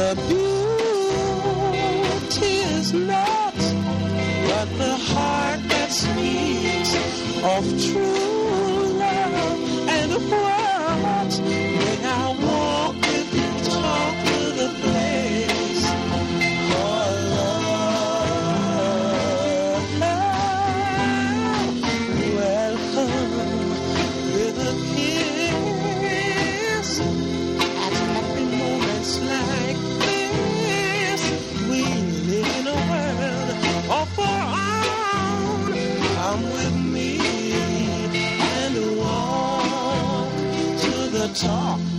beauty is not but the heart that speaks of true love and of what may I walk with you, talk to the place for love. Welcome with a kiss at happy moments like this. We live in a world of our own. Come with me and walk to the top